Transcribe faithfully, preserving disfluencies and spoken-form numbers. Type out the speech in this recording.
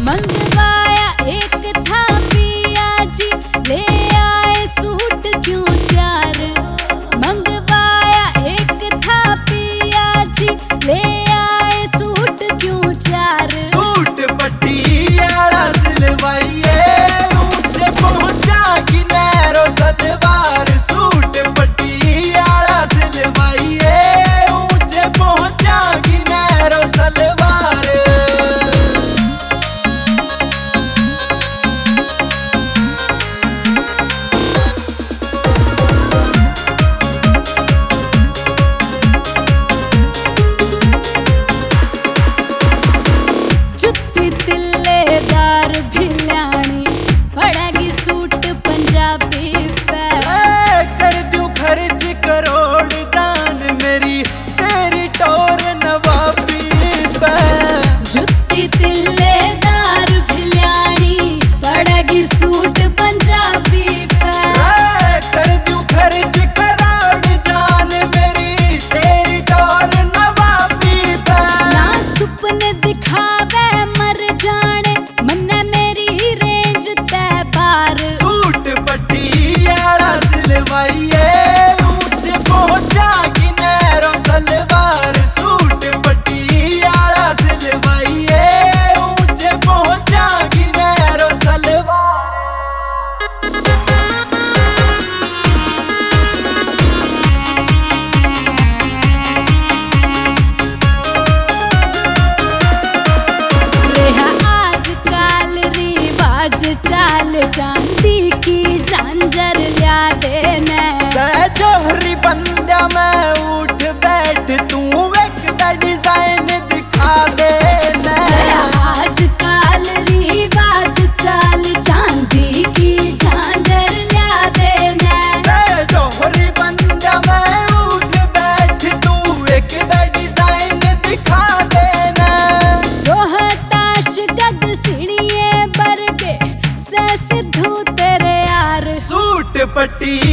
मंगवाया एक था पिया जी, ले आए सूट क्यों चार। मंगवाया एक था पिया जी, ले आए सूट क्यों चार। सूट पटियाला सिलवाइए, ऊंचे पहुंचा कि नैरो सलवार। सूट पटियाला सिलवाइए, ऊंचे पहुंचा कि नैरो सलवार। जुत्ती तिल्लेदार भिल्याणी, पड़ेगी सूट पंजाबी पे। ए, कर दूं खर्च करोड़ जान मेरी, तेरी टोर नवाबी पे। जुत्ती तिल्लेदार भिल्याणी, पड़ेगी सूट पंजाबी पे। ए, कर दूं खर्च करोड़ जान मेरी, तेरी टोर नवाबी पे। ना सुपने दिखावे मर जाने, मन्ने मेरी रेंज तय पार। सूट पटियाला सिलवाइए, ऊंचे पहुंचा कि नैरो सलवार। सूट पटियाला सिलवाइए, ऊंचे पहुंचा कि नैरो सलवार। रेहा आजकल रिवाज चाल, चांदी की झांझर लिया देने। तै जोहरी बंदा मैं उठ बैठ, तू एक डिजाइन दिखा दे रेहा आजकल रिवाज चाल, चांदी की झांझर लिया देने। तै जोहरी बंदा मैं उठ बैठ, तू एक डिजाइन दिखा देना। रोहताश गद सीढ़िए बरगे से सिद्धू तेरे यार। सूट पट्टी